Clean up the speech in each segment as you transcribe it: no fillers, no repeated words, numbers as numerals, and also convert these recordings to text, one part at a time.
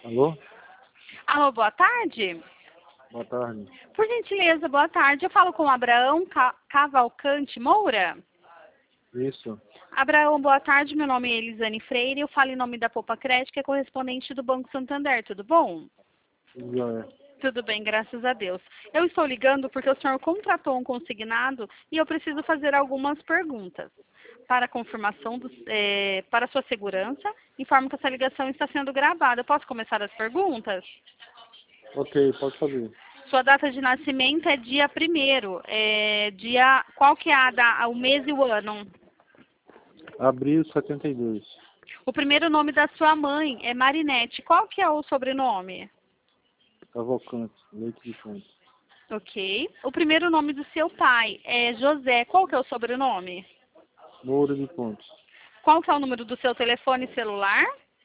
Alô? Alô, boa tarde. Boa tarde. Por gentileza, boa tarde. Eu falo com o Abraão Cavalcante Moura. Isso. Abraão, boa tarde. Meu nome é Elisane Freire. Eu falo em nome da Poupa Crédito, que é correspondente do Banco Santander. Tudo bom? Tudo jóia. Tudo bem, graças a Deus. Eu estou ligando porque o senhor contratou um consignado e eu preciso fazer algumas perguntas. Para confirmação, para sua segurança, informo que essa ligação está sendo gravada. Eu posso começar as perguntas? Ok, pode fazer. Sua data de nascimento é dia 1º. Qual que é o mês e o ano? Abril 72. O primeiro nome da sua mãe é Marinete. Qual que é o sobrenome? Cavalcante, Leite de Fonte. Ok. O primeiro nome do seu pai é José. Qual que é o sobrenome? Moura de Pontes. Qual que é o número do seu telefone celular?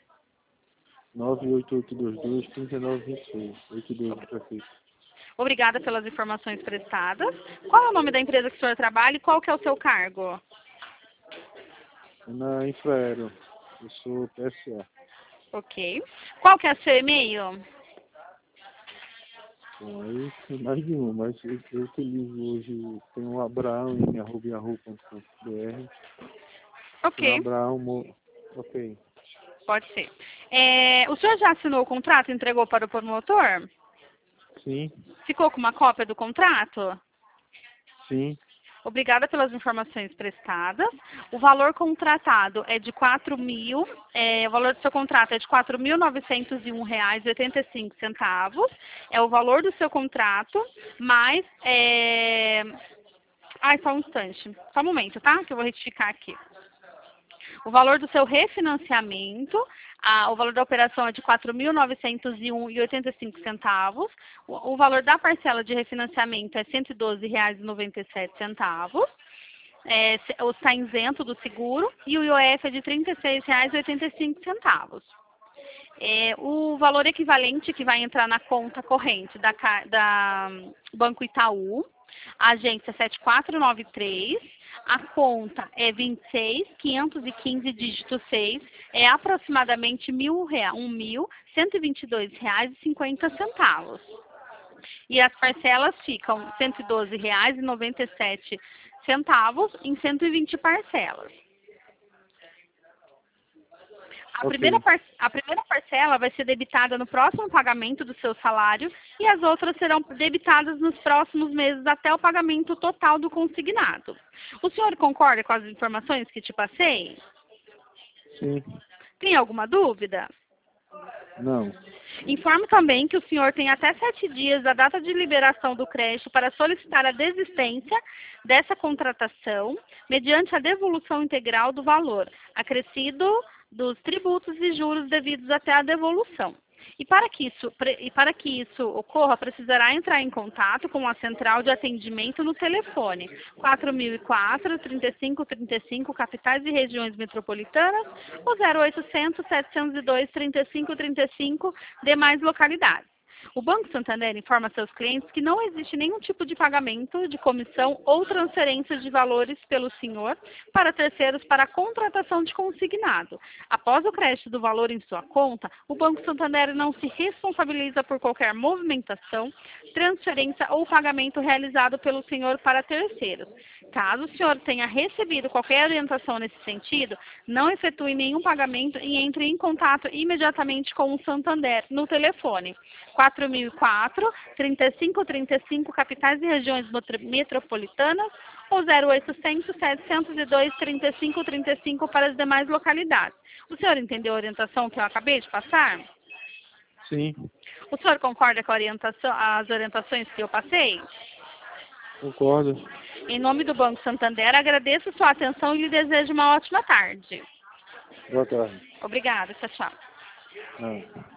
98822-3926. 82 do prefeito. Obrigada pelas informações prestadas. Qual é o nome da empresa que o senhor trabalha e qual que é o seu cargo? Na Infraero. Eu sou PSA. Ok. Qual que é o seu e-mail? Bom, aí tem mais de um, mas eu utilizo hoje, tem o Abraão em @yahoo.com.br. Tem o Ok, Abraão Ok. pode ser. O senhor já assinou o contrato e entregou para o promotor? Sim, Ficou com uma cópia do contrato? sim. Obrigada pelas informações prestadas. O valor contratado é de o valor do seu contrato é de R$ 4.901,85. É o valor do seu contrato, mais... só um instante. Só um momento, tá? Que eu vou retificar aqui. O valor do seu refinanciamento, o valor da operação é de R$ 4.901,85. O valor da parcela de refinanciamento é R$ 112,97. Está isento do seguro e o IOF é de R$ 36,85. O valor equivalente que vai entrar na conta corrente da Banco Itaú, a agência 7493, a conta é 26.515, dígito 6, é aproximadamente R$ 1.122,50. E as parcelas ficam R$ 112,97 em 120 parcelas. A primeira parcela vai ser debitada no próximo pagamento do seu salário e as outras serão debitadas nos próximos meses até o pagamento total do consignado. O senhor concorda com as informações que te passei? Sim. Tem alguma dúvida? Não. Informo também que o senhor tem até 7 dias da data de liberação do crédito para solicitar a desistência dessa contratação, mediante a devolução integral do valor acrescido dos tributos e juros devidos até a devolução. E para que isso ocorra, precisará entrar em contato com a central de atendimento no telefone 4004-3535, capitais e regiões metropolitanas, ou 0800-702-3535, demais localidades. O Banco Santander informa seus clientes que não existe nenhum tipo de pagamento de comissão ou transferência de valores pelo senhor para terceiros para a contratação de consignado. Após o crédito do valor em sua conta, o Banco Santander não se responsabiliza por qualquer movimentação, transferência ou pagamento realizado pelo senhor para terceiros. Caso o senhor tenha recebido qualquer orientação nesse sentido, não efetue nenhum pagamento e entre em contato imediatamente com o Santander no telefone 4004-3535, capitais e regiões metropolitanas, ou 0800-702-3535 para as demais localidades. O senhor entendeu a orientação que eu acabei de passar? Sim. O senhor concorda com as orientações que eu passei? Concordo. Em nome do Banco Santander, agradeço sua atenção e lhe desejo uma ótima tarde. Boa tarde. Obrigada, tchau, tchau. Ah.